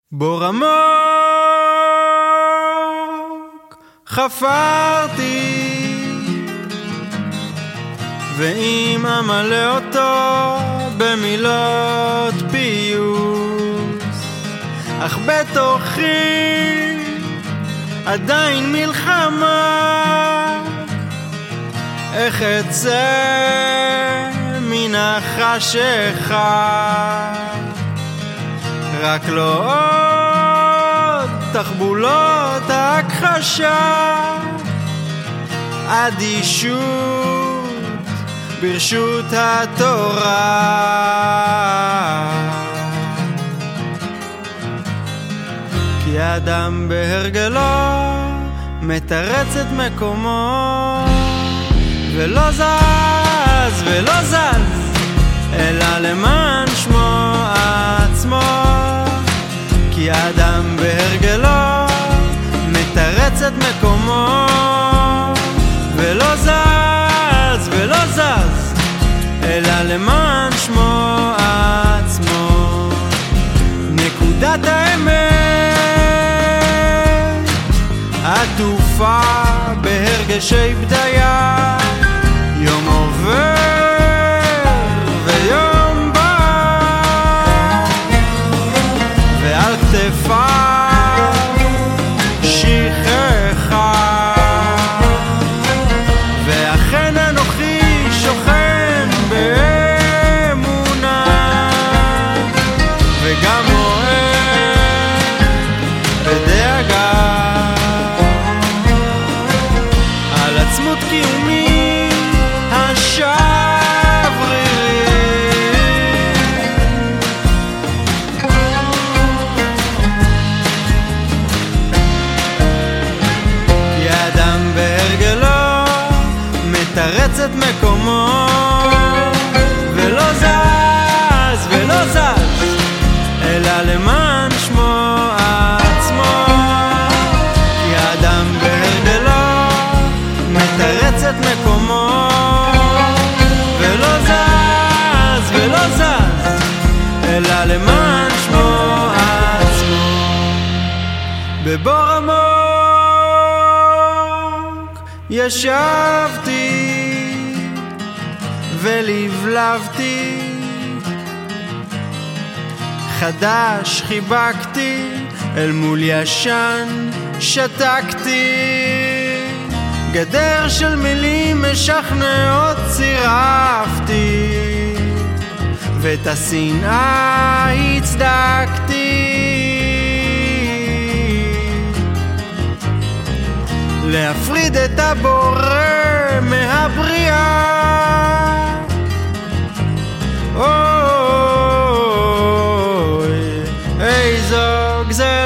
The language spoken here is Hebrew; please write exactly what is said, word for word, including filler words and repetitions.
בור עמוק חפרתי ואם אמלא אותו במילות פיוס, אך בתוכי עדיין מלחמה, איך אצא מן החשיכה, רק לא עוד תחבולות הכחשה, אדישות ברשות התורה. כי האדם בהרגלו מתרץ את מקומו, ולא זז ולא זז אלא למען שמו עצמו. כי האדם בהרגלו מתרץ את מקומו, ולא זז ולא זז אלא למען שמו עצמו. נקודת האמת עטופה בהרגשי בדיה, יום עובר ויום בא, ועל כתפיו שכחה, ואכן אנוכי שוכן באמונה, וגם אוהב בדאגה על עצמות קיומי השברירי. כי האדם בהרגלו מתרץ את מקומו, ולא זז ולא זז אלא למען שמו עצמו. כי האדם בהרגלו מתרץ את מקומו, ולא זז ולא זז אלא למען שמו עצמו. בבור עמוק ישבתי ולבלבתי, חדש חיבקתי, אל מול ישן שתקתי, גדר של מילים משכנעות צירפתי, ואת השנאה הצדקתי. להפריד את הבורא מהבריאה, אוי איזו גזרה.